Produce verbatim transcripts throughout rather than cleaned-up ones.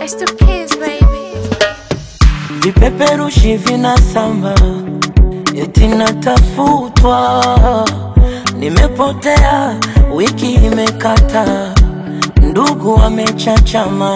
It's the kids, baby. Vipeperushi vinasamba, eti natafutwa. Nimepotea, wiki imekata, ndugu wamechachama,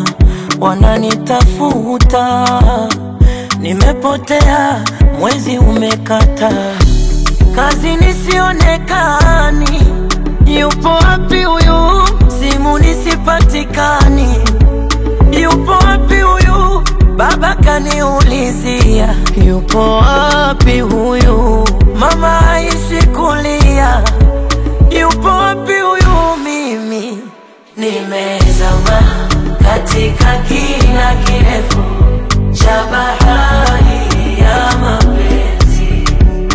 wananitafuta. Nimepotea, mwezi umekata, kazi nisionekani. Yupo wapi huyu? Simu nisipatikani. Yupo wapi huyu? Baba kaniulizia. Yupo wapi huyu? Mama haishi kulia. Yupo wapi huyu? Mimi nimezama katika kina kirefu cha bahari ya mapenzi.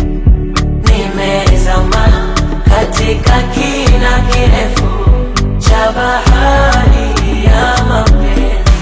Nimezama katika kina kirefu cha bahari ya mapenzi.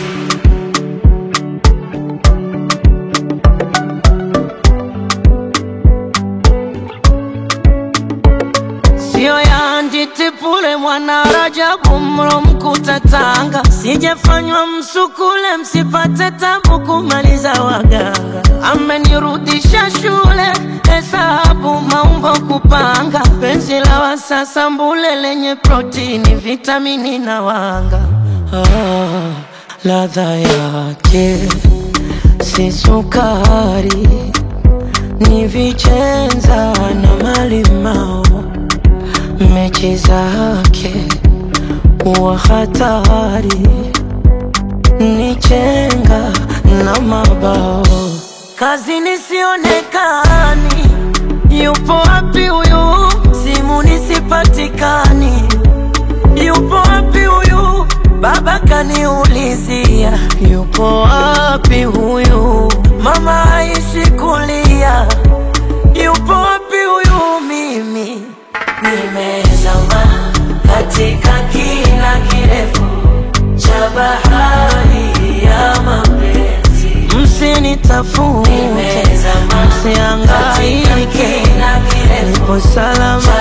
Sio ya nditipule mwana Rajabu mro mkuta Tanga. Sijafanywa msukule msipate tabu kumaliza waganga. Amenirudisha shule hesabu maumbo kupanga. Penzi la wasasa mbule lenye protini vitamini na wanga. Ah, ladha yake si sukari, ni vichenza na malimao. Mechi zake wa hatari, ni chenga na mabao. Kazi nisionekani. Yupo wapi huyu? Simu nisipatikani. Yupo wapi huyu? Baba kaniulizia. Yupo wapi huyu? Mama haishi kulia. Yupo wapi huyu? Mimi nimezama katika kina kirefu cha bahari ya mapenzi. Msinitafute, msihangaike, nipo salama.